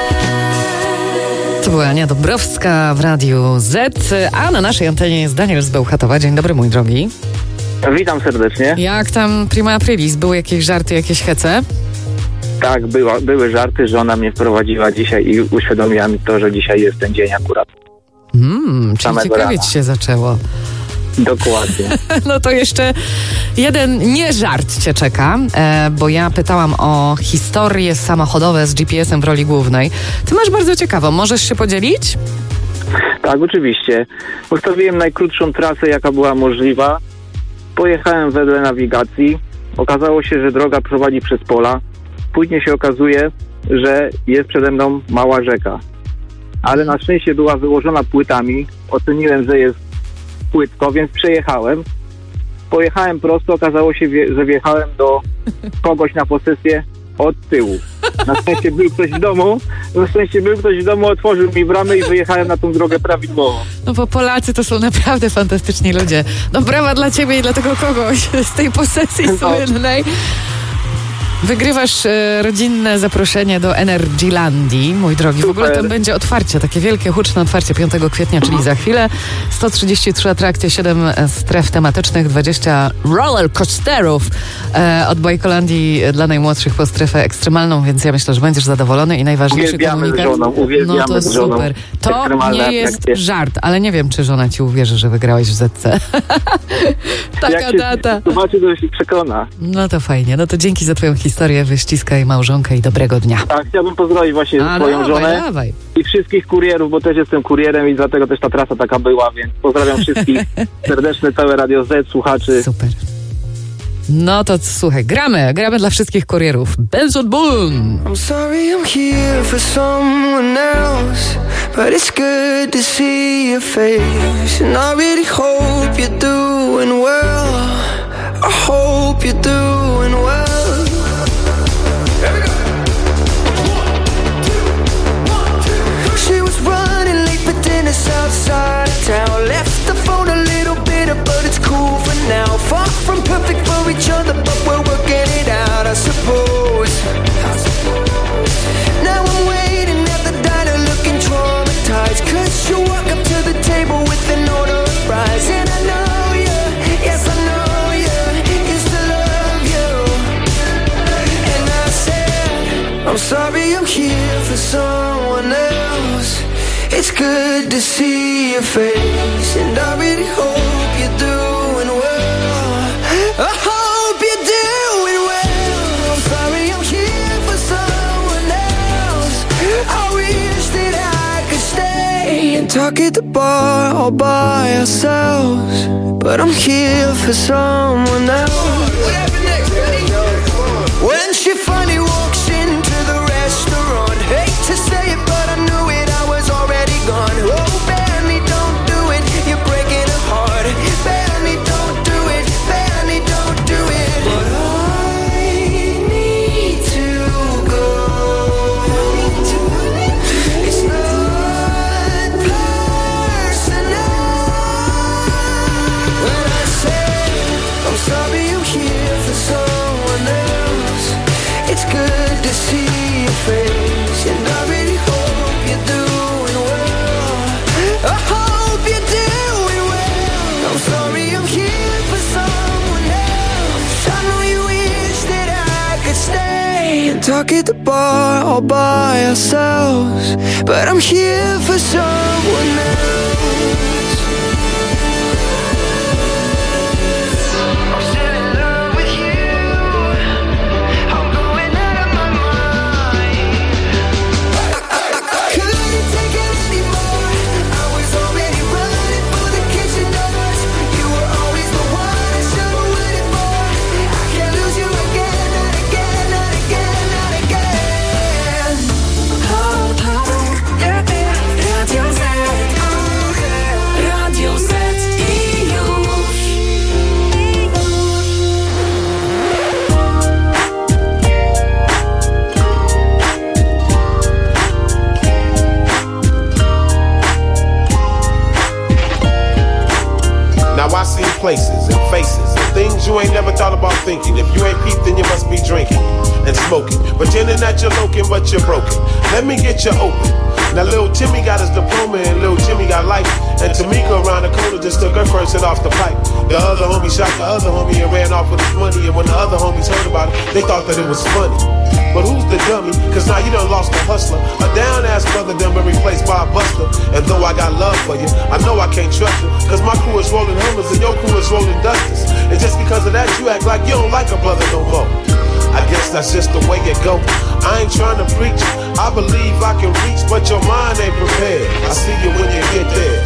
To była Ania Dąbrowska w Radiu Z, a na naszej antenie jest Daniel z Bełchatowa. Dzień dobry, mój drogi. Witam serdecznie. Jak tam prima aprilis? Były jakieś żarty, jakieś hece? Tak, były żarty, żona mnie wprowadziła dzisiaj i uświadomiła mi to, że dzisiaj jest ten dzień akurat. Czyli Samego ciekawie rana. ci się zaczęło. Dokładnie. No to jeszcze jeden nie żart cię czeka, bo ja pytałam o historie samochodowe z GPS-em w roli głównej. Ty masz bardzo ciekawą, możesz się podzielić? Tak, oczywiście. Ustawiłem najkrótszą trasę, jaka była możliwa. Pojechałem wedle nawigacji. Okazało się, że droga prowadzi przez pola. Później się okazuje, że jest przede mną mała rzeka. Ale na szczęście była wyłożona płytami. Oceniłem, że jest płytko, więc przejechałem. Pojechałem prosto, okazało się, że wjechałem do kogoś na posesję od tyłu. Na szczęście był ktoś w domu, otworzył mi bramę i wyjechałem na tą drogę prawidłowo. No bo Polacy to są naprawdę fantastyczni ludzie. No brawa dla ciebie i dla tego kogoś z tej posesji słynnej. Wygrywasz rodzinne zaproszenie do Energylandii, mój drogi. W ogóle tam będzie otwarcie, takie wielkie, huczne otwarcie 5 kwietnia, czyli za chwilę. 133 atrakcje, 7 stref tematycznych, 20 roller coasterów od Bajkolandii dla najmłodszych po strefę ekstremalną, więc ja myślę, że będziesz zadowolony i najważniejszy Uwielbiamy komunikat. z żoną, uwielbiamy no to z żoną. super. To Ekstremalne nie jest atrakcje. żart, ale nie wiem, czy żona ci uwierzy, że wygrałeś w ZC. Taka data. Zobaczy, to się przekona. No to fajnie, no to dzięki za twoją historię, wyściskaj małżonkę i dobrego dnia. Tak, chciałbym pozdrowić właśnie swoją żonę i wszystkich kurierów, bo też jestem kurierem i dlatego też ta trasa taka była, więc pozdrawiam wszystkich serdecznie, całe Radio Z, słuchaczy. Super. No to słuchaj, gramy dla wszystkich kurierów. Benson Boone. I'm sorry I'm here for someone else, but it's good to see your face. And I really hope you're doing well. I hope you're doing well. She was running late for dinner outside of town. Left the phone a little bitter, but it's cool for now. Far from perfect for each other, but we're working it out, I suppose. Now I'm waiting at the diner looking traumatized, 'cause you walk up to the table with an order of fries. And I know you, yes I know you, used to love you. And I said, I'm sorry I'm here for someone else. It's good to see your face, and I really hope you're doing well. I hope you're doing well. I'm sorry I'm here for someone else. I wish that I could stay and talk at the bar all by ourselves, but I'm here for someone else. When she finally walks into the restaurant, hate to say it, but I knew it, I was already gone. Oh, Benny, don't do it, you're breaking her heart. Benny, don't do it, Benny, don't do it. But I need to go. It's not personal. When I say I'm sorry I'm here for someone else, it's good to see your face, and I really hope you're doing well. I hope you're doing well. I'm sorry I'm here for someone else. I know you wish that I could stay and talk at the bar all by ourselves, but I'm here for someone else. I'm still in love with you. I'm going out of my mind. I couldn't take it anymore. I was already running for the kitchen doors. You were always the one I should have waited for. I can't lose you again, not again, not again, not again. Radio Z i już. Now I see places and faces and things you ain't never thought about thinking. If you ain't peeped, then you must be drinking and smoking, pretending that you're looking, but you're broken. Let me get you open. Now little Timmy got his diploma and little Jimmy got life, and Tamika around the corner just took her first hit off the pipe. The other homie shot the other homie and ran off with his money, and when the other homies heard about it, they thought that it was funny. But who's the dummy? Cause now you done lost a hustler. A down-ass brother done been replaced by a buster. And though I got love for you, I know I can't trust you, cause my crew is rolling Hummers and your crew is rolling Dusters. And just because of that, you act like you don't like a brother no more. I guess that's just the way it go. I ain't trying to preach, I believe I can reach, but your mind ain't prepared. I see you when you get there.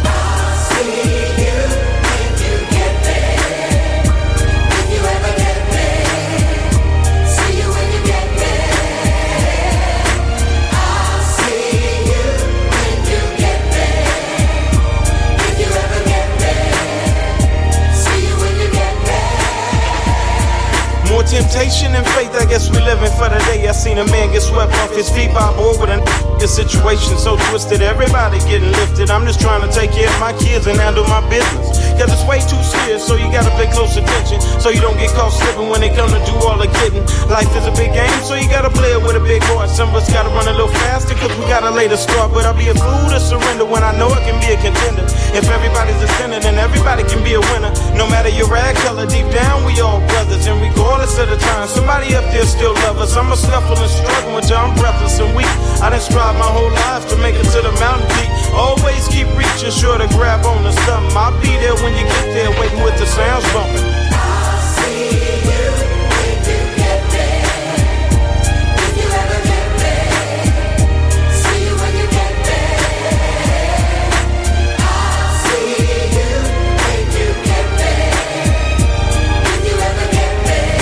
More temptation and faith, I guess we living for the day. I seen a man get swept off his feet by a boy with a situation so twisted, everybody getting lifted. I'm just trying to take care of my kids and handle my business, cause it's way too serious, so you gotta pay close attention, so you don't get caught slipping when they come to do all the kidding. Life is a big game, so you gotta play it with a big heart. Some of us gotta run a little faster, cause we gotta lay the start. But I'll be a fool to surrender when I know I can be a contender. If everybody's a sinner, then everybody can be a winner. No matter your rag color, deep down we all brothers, and regardless of the time, somebody up there still love us. I'm a scuffle and struggle until I'm breathless and weak. I done strive my whole life to make it to the mountain peak. Always keep reaching, sure to grab on to something. I'll be there when you get there, waiting with the sounds bumping. I'll see you when you get there. If you ever get there, see you when you get there. I'll see you when you get there. If you ever get there,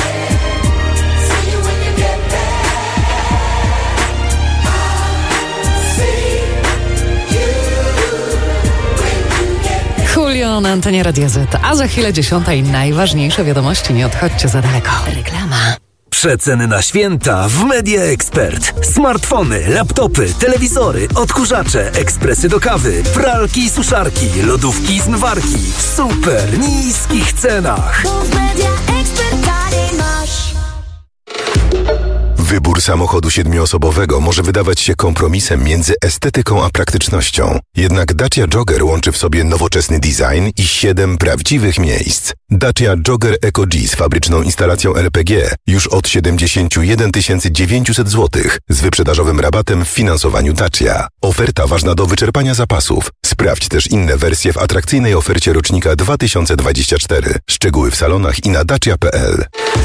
rano na antenie Radia Z, a za chwilę 10 i najważniejsze wiadomości. Nie odchodźcie za daleko. Reklama. Przeceny na święta w Media Expert. Smartfony, laptopy, telewizory, odkurzacze, ekspresy do kawy, pralki i suszarki, lodówki i zmywarki w super niskich cenach. Wybór samochodu 7-osobowego może wydawać się kompromisem między estetyką a praktycznością. Jednak Dacia Jogger łączy w sobie nowoczesny design i 7 prawdziwych miejsc. Dacia Jogger Eco G z fabryczną instalacją LPG już od 71 900 zł z wyprzedażowym rabatem w finansowaniu Dacia. Oferta ważna do wyczerpania zapasów. Sprawdź też inne wersje w atrakcyjnej ofercie rocznika 2024. Szczegóły w salonach i na dacia.pl.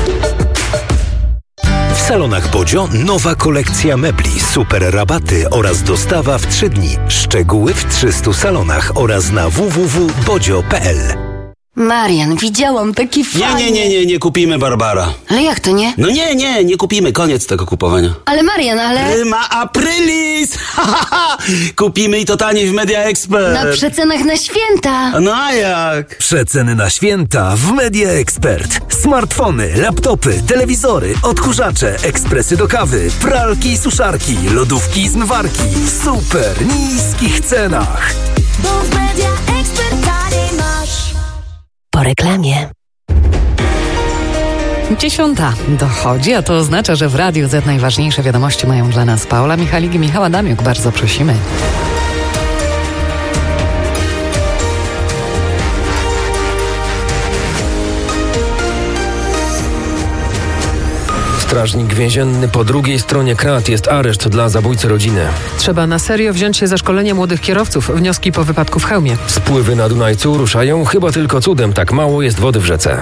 W salonach Bodzio nowa kolekcja mebli, super rabaty oraz dostawa w 3 dni. Szczegóły w 300 salonach oraz na www.bodzio.pl. Marian, widziałam taki fajny... Nie kupimy, Barbara. Ale jak to nie? No nie kupimy, koniec tego kupowania. Ale Marian, Prima aprilis! Kupimy i to taniej w Media Expert. Na przecenach na święta. No a jak? Przeceny na święta w Media Expert. Smartfony, laptopy, telewizory, odkurzacze, ekspresy do kawy, pralki i suszarki, lodówki i zmywarki w super niskich cenach. Bo w Media Expert taniej masz. Po reklamie. 10 dochodzi, a to oznacza, że w Radiu Z najważniejsze wiadomości mają dla nas Paula Michalik i Michał Adamiuk. Bardzo prosimy. Strażnik więzienny po drugiej stronie krat. Jest areszt dla zabójcy rodziny. Trzeba na serio wziąć się za szkolenie młodych kierowców. Wnioski po wypadku w Chełmie. Spływy na Dunajcu ruszają chyba tylko cudem. Tak mało jest wody w rzece.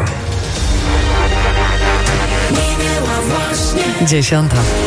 10.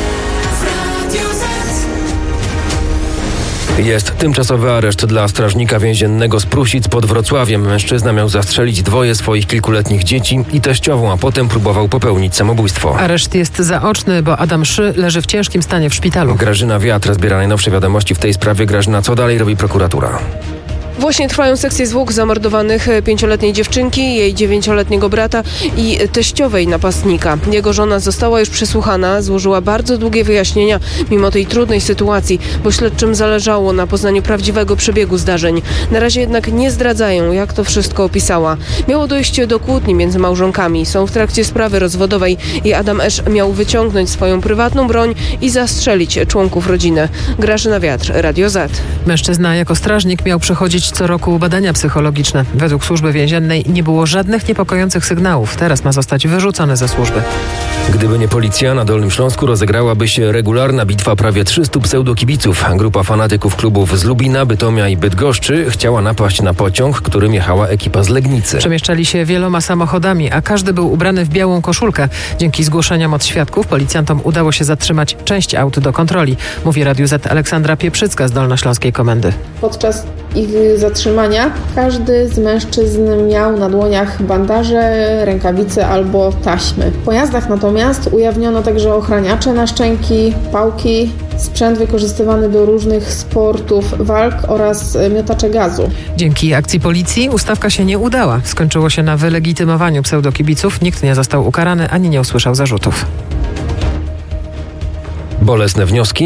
Jest tymczasowy areszt dla strażnika więziennego z Prusic pod Wrocławiem. Mężczyzna miał zastrzelić 2 swoich kilkuletnich dzieci i teściową, a potem próbował popełnić samobójstwo. Areszt jest zaoczny, bo Adam Szy leży w ciężkim stanie w szpitalu. Grażyna Wiatr zbiera najnowsze wiadomości w tej sprawie. Grażyna, co dalej robi prokuratura? Właśnie trwają sekcje zwłok zamordowanych 5-letniej dziewczynki, jej 9-letniego brata i teściowej napastnika. Jego żona została już przesłuchana, złożyła bardzo długie wyjaśnienia mimo tej trudnej sytuacji, bo śledczym zależało na poznaniu prawdziwego przebiegu zdarzeń. Na razie jednak nie zdradzają, jak to wszystko opisała. Miało dojść do kłótni między małżonkami. Są w trakcie sprawy rozwodowej i Adam Esz miał wyciągnąć swoją prywatną broń i zastrzelić członków rodziny. Grażyna Wiatr, Radio Z. Mężczyzna jako strażnik miał przechodzić co roku badania psychologiczne. Według służby więziennej nie było żadnych niepokojących sygnałów. Teraz ma zostać wyrzucony ze służby. Gdyby nie policja, na Dolnym Śląsku rozegrałaby się regularna bitwa prawie 300 pseudokibiców. Grupa fanatyków klubów z Lubina, Bytomia i Bydgoszczy chciała napaść na pociąg, którym jechała ekipa z Legnicy. Przemieszczali się wieloma samochodami, a każdy był ubrany w białą koszulkę. Dzięki zgłoszeniom od świadków policjantom udało się zatrzymać część aut do kontroli, mówi Radiu Z Aleksandra Pieprzycka z Dolnośląskiej Komendy. Podczas ich zatrzymania każdy z mężczyzn miał na dłoniach bandaże, rękawice albo taśmy. W pojazdach natomiast ujawniono także ochraniacze na szczęki, pałki, sprzęt wykorzystywany do różnych sportów walk oraz miotacze gazu. Dzięki akcji policji ustawka się nie udała. Skończyło się na wylegitymowaniu pseudokibiców. Nikt nie został ukarany ani nie usłyszał zarzutów. Bolesne wnioski